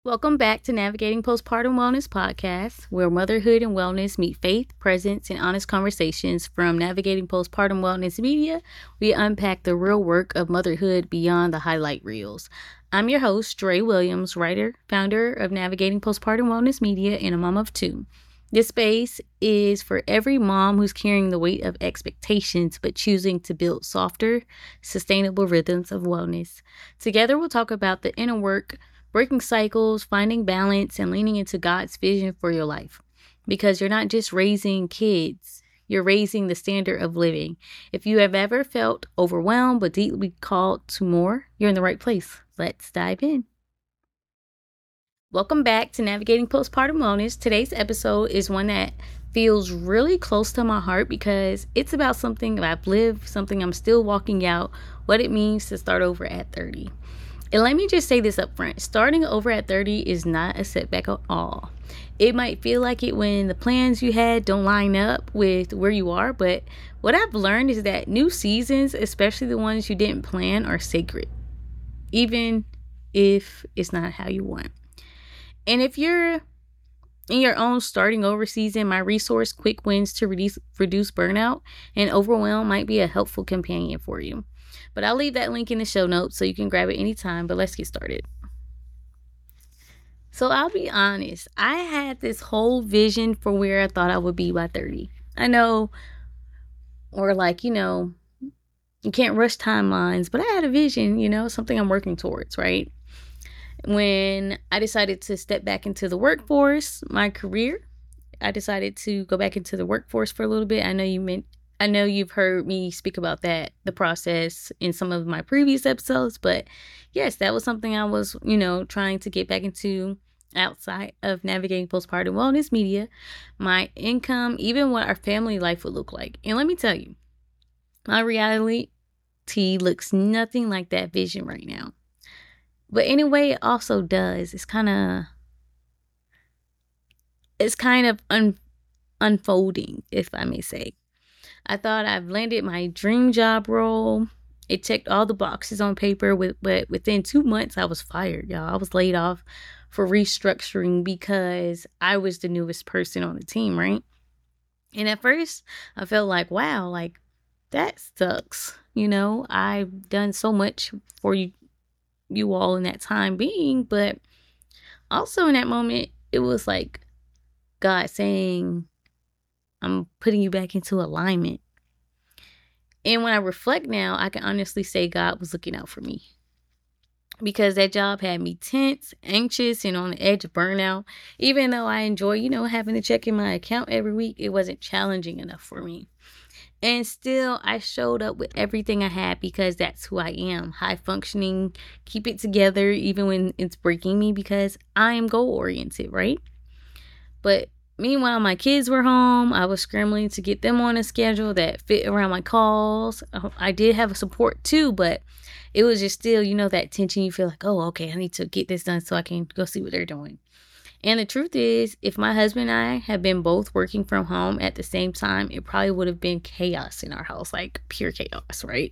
Welcome back to Navigating Postpartum Wellness Podcast, where motherhood and wellness meet faith, presence, and honest conversations. From Navigating Postpartum Wellness Media, we unpack the real work of motherhood beyond the highlight reels. I'm your host, Dre Williams, writer, founder of Navigating Postpartum Wellness Media, and a mom of two. This space is for every mom who's carrying the weight of expectations but choosing to build softer, sustainable rhythms of wellness. Together, we'll talk about the inner work, breaking cycles, finding balance, and leaning into God's vision for your life. Because you're not just raising kids, you're raising the standard of living. If you have ever felt overwhelmed but deeply called to more, you're in the right place. Let's dive in. Welcome back to Navigating Postpartum Wellness. Today's episode is one that feels really close to my heart because it's about something that I've lived, something I'm still walking out, what it means to start over at 30. And let me just say this up front. Starting over at 30 is not a setback at all. It might feel like it when the plans you had don't line up with where you are, but what I've learned is that new seasons, especially the ones you didn't plan, are sacred, even if it's not how you want. And if you're in your own starting over season, my resource, Quick Wins to Reduce Burnout and Overwhelm, might be a helpful companion for you. But I'll leave that link in the show notes so you can grab it anytime. But let's get started. So I'll be honest. I had this whole vision for where I thought I would be by 30. I know, or you can't rush timelines, but I had a vision, something I'm working towards, right? When I decided to step back into the workforce, my career, I decided to go back into the workforce for a little bit. I know you've heard me speak about that, the process, in some of my previous episodes, but yes, that was something I was, trying to get back into outside of Navigating Postpartum Wellness Media, my income, even what our family life would look like. And let me tell you, my reality looks nothing like that vision right now. But anyway, it also does. It's kind of unfolding, if I may say. I thought I've landed my dream job role. It checked all the boxes on paper, but within 2 months, I was fired, y'all. I was laid off for restructuring because I was the newest person on the team, right? And at first, I felt like, wow, like, that sucks. I've done so much for you all in that time being, but also in that moment, it was like God saying, I'm putting you back into alignment. And when I reflect now, I can honestly say God was looking out for me, because that job had me tense, anxious, and on the edge of burnout. Even though I enjoy, having to check in my account every week, it wasn't challenging enough for me. And still, I showed up with everything I had because that's who I am. High functioning, keep it together even when it's breaking me, because I am goal oriented, right? But meanwhile, my kids were home. I was scrambling to get them on a schedule that fit around my calls. I did have a support too, but it was just still, that tension. You feel like, oh, okay, I need to get this done so I can go see what they're doing. And the truth is, if my husband and I had been both working from home at the same time, it probably would have been chaos in our house, like pure chaos, right?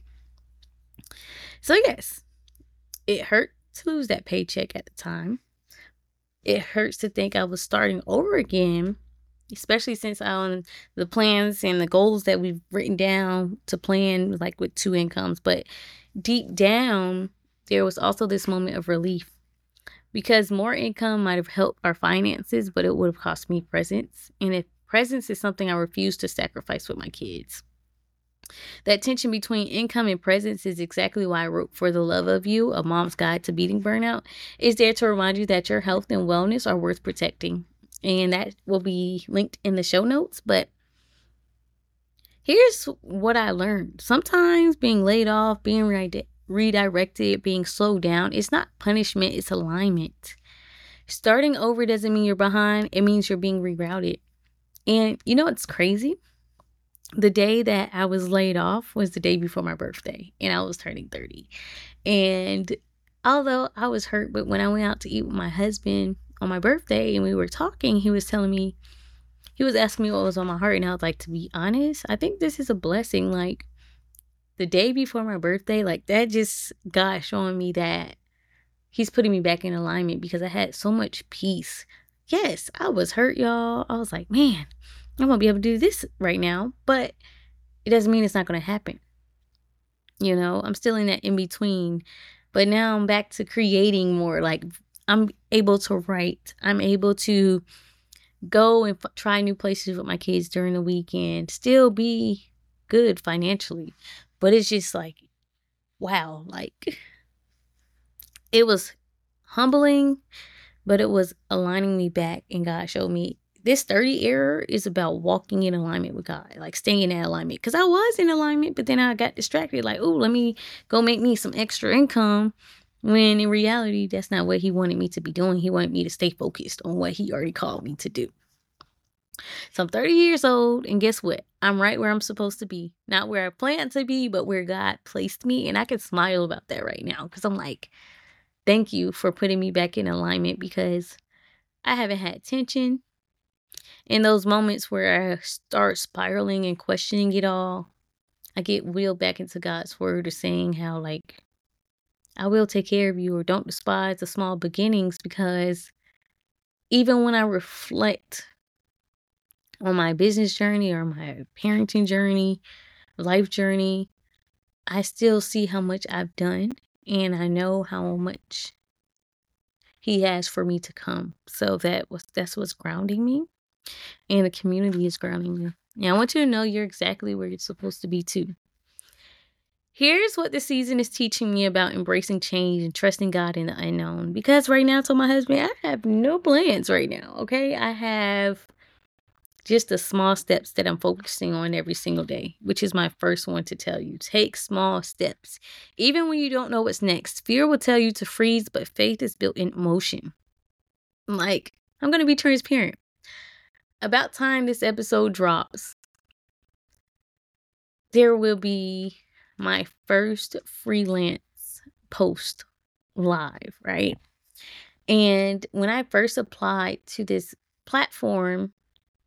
So yes, it hurt to lose that paycheck at the time. It hurts to think I was starting over again, especially since on the plans and the goals that we've written down to plan, like with 2 incomes. But deep down, there was also this moment of relief, because more income might have helped our finances, but it would have cost me presence. And if presence is something I refuse to sacrifice with my kids. That tension between income and presence is exactly why I wrote For the Love of You, A Mom's Guide to Beating Burnout. It's there to remind you that your health and wellness are worth protecting. And that will be linked in the show notes. But here's what I learned. Sometimes being laid off, being redirected, being slowed down, it's not punishment, it's alignment. Starting over doesn't mean you're behind. It means you're being rerouted. And it's crazy? The day that I was laid off was the day before my birthday, and I was turning 30. And although I was hurt, but when I went out to eat with my husband on my birthday and we were talking, he was asking me what was on my heart. And I was like, to be honest, I think this is a blessing. Like, the day before my birthday, like, that just God showing me that He's putting me back in alignment because I had so much peace. Yes, I was hurt, y'all. I was like, man, I'm going to be able to do this right now, but it doesn't mean it's not going to happen. You know, I'm still in that in between, but now I'm back to creating more. Like, I'm able to write. I'm able to go and try new places with my kids during the weekend, still be good financially. But it's just like, wow, like it was humbling, but it was aligning me back. And God showed me this 30 error is about walking in alignment with God, like staying in that alignment. Because I was in alignment, but then I got distracted. Like, oh, let me go make me some extra income. When in reality, that's not what He wanted me to be doing. He wanted me to stay focused on what He already called me to do. So I'm 30 years old, and guess what? I'm right where I'm supposed to be. Not where I planned to be, but where God placed me. And I can smile about that right now because I'm like, thank you for putting me back in alignment, because I haven't had tension. In those moments where I start spiraling and questioning it all, I get wheeled back into God's word of saying how, like, I will take care of you, or don't despise the small beginnings, because even when I reflect on my business journey or my parenting journey, life journey, I still see how much I've done, and I know how much He has for me to come. So that's what's grounding me, and the community is grounding me. And I want you to know you're exactly where you're supposed to be too. Here's what the season is teaching me about embracing change and trusting God in the unknown. Because right now, I told my husband, I have no plans right now, okay? I have just the small steps that I'm focusing on every single day, which is my first one to tell you. Take small steps. Even when you don't know what's next, fear will tell you to freeze, but faith is built in motion. Like, I'm going to be transparent. About time this episode drops, there will be my first freelance post live, right? And when I first applied to this platform,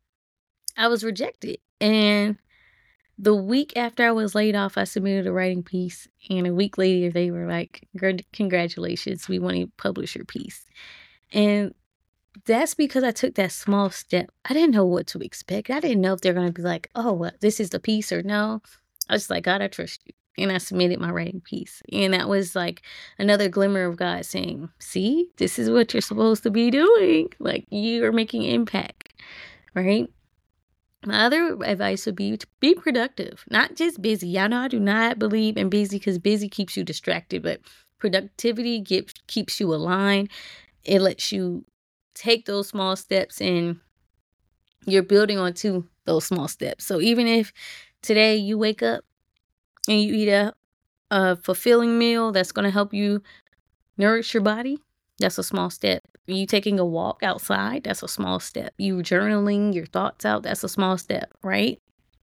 I was rejected. And the week after I was laid off, I submitted a writing piece. And a week later, they were like, congratulations, we want to publish your piece. And that's because I took that small step. I didn't know what to expect. I didn't know if they're going to be like, oh, well, this is the piece or no. I was like, God, I trust you. And I submitted my writing piece. And that was like another glimmer of God saying, see, this is what you're supposed to be doing. Like, you are making impact, right? My other advice would be to be productive, not just busy. Y'all know I do not believe in busy, because busy keeps you distracted, but productivity keeps you aligned. It lets you take those small steps, and you're building onto those small steps. So even if today you wake up and you eat a fulfilling meal that's going to help you nourish your body, that's a small step. You taking a walk outside, that's a small step. You journaling your thoughts out, that's a small step, right?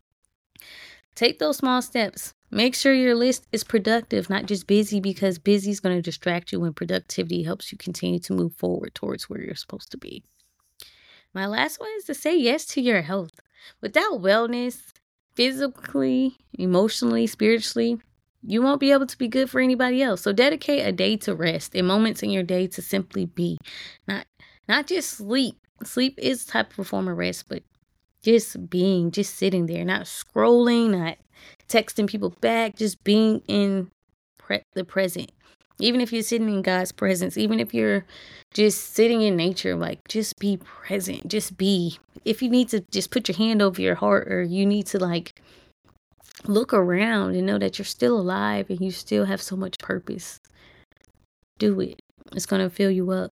Take those small steps. Make sure your list is productive, not just busy, because busy is going to distract you when productivity helps you continue to move forward towards where you're supposed to be. My last one is to say yes to your health. Without wellness, physically, emotionally, spiritually, you won't be able to be good for anybody else. So dedicate a day to rest and moments in your day to simply be. Not just sleep. Sleep is a type of form of rest, but just being, just sitting there, not scrolling, not texting people back, just being in the present. Even if you're sitting in God's presence, even if you're just sitting in nature, like, just be present, just be. If you need to just put your hand over your heart, or you need to like look around and know that you're still alive and you still have so much purpose, do it. It's going to fill you up.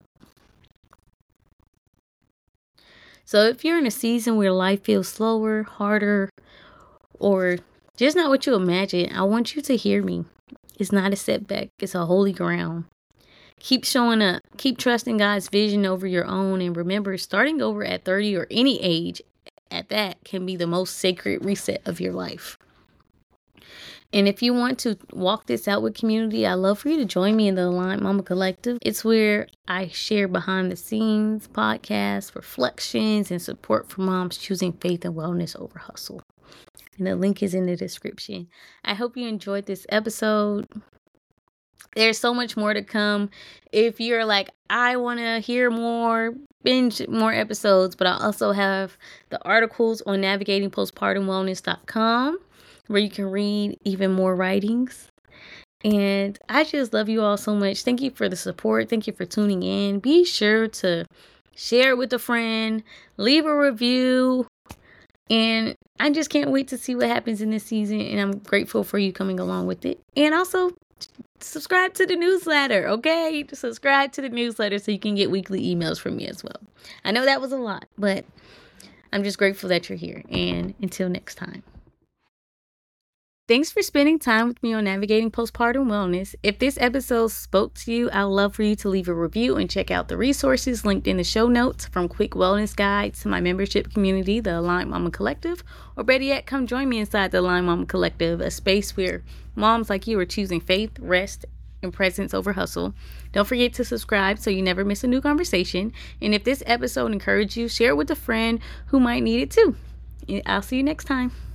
So if you're in a season where life feels slower, harder, or just not what you imagine, I want you to hear me. It's not a setback. It's a holy ground. Keep showing up. Keep trusting God's vision over your own. And remember, starting over at 30 or any age at that can be the most sacred reset of your life. And if you want to walk this out with community, I'd love for you to join me in the Aligned Mama Collective. It's where I share behind the scenes, podcasts, reflections, and support for moms choosing faith and wellness over hustle. And the link is in the description. I hope you enjoyed this episode. There's so much more to come. If you're like, I want to hear more, binge more episodes, but I also have the articles on navigatingpostpartumwellness.com where you can read even more writings. And I just love you all so much. Thank you for the support. Thank you for tuning in. Be sure to share it with a friend, leave a review. And I just can't wait to see what happens in this season. And I'm grateful for you coming along with it. And also, subscribe to the newsletter, okay? Subscribe to the newsletter so you can get weekly emails from me as well. I know that was a lot, but I'm just grateful that you're here. And until next time. Thanks for spending time with me on Navigating Postpartum Wellness. If this episode spoke to you, I'd love for you to leave a review and check out the resources linked in the show notes, from quick wellness guides to my membership community, the Aligned Mama Collective, or better yet, come join me inside the Aligned Mama Collective, a space where moms like you are choosing faith, rest, and presence over hustle. Don't forget to subscribe so you never miss a new conversation. And if this episode encouraged you, share it with a friend who might need it too. I'll see you next time.